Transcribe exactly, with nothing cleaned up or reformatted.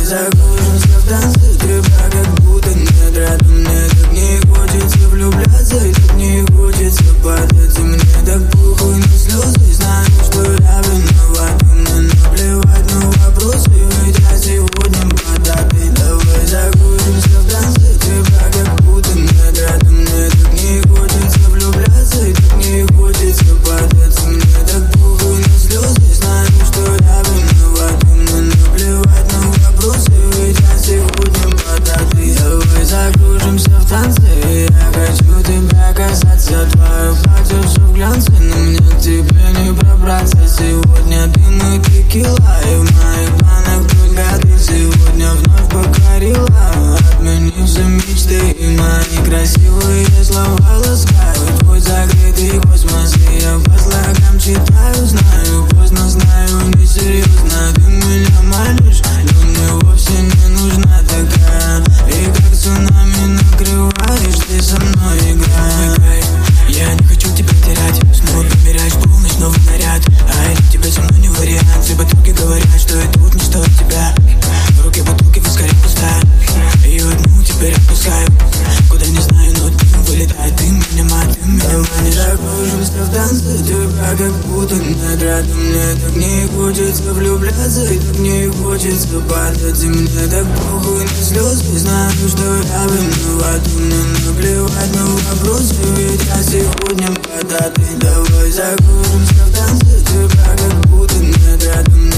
закружимся в танце. Тебя как будто нет рядом. Мне так не хочется влюбляться, и так не хочется падать. И мне так похуй на слезы. Знаю, что я виноват, мне наплевать на вопросы. Ведь я сегодня податый. Давай закружимся в танце. Тебя как будто нет рядом. Мне так не хочется влюбляться, и так не хочется падать. И мне так похуй на слезы. Знаю, что я виноват, мне наплевать на вопросы. Ведь я сегодня податый. Давай закружимся в танце. Я хочу тебя касаться. Твое платье все в глянце, но мне к тебе не пробраться. Сегодня дым и текила, и в моих планах только ты. Сегодня вновь покорила, отменив все мечты. И мои красивые слова ласкают твой закрытый космос. И я по слогам читаю, знаю, поздно, знаю, несерьезно. Ты меня манишь, но мне вовсе не нужна такая. И как цунами накрываешь, ты со мной играешь. Я не хочу тебя терять. Снова примеряешь полночь, новый наряд. А или тебе со мной не вариант. Все бутылки говорят, что это вот не стоит тебя. В руке бутылки скорее пустая. Ее одну теперь отпускаю. Куда не знаю, но дым вылетает. Ты меня мать, ты меня манишь. Закружимся в танце. Тебя как будто нет рядом. Мне так не хочется влюбляться, и так не хочется падать. И мне так похуй на слезы. Знаю, что я виноват, мне наплевать на вопросы. Ведь я сегодня податый. Давай закружимся в танце. Тебя как будто нет рядом.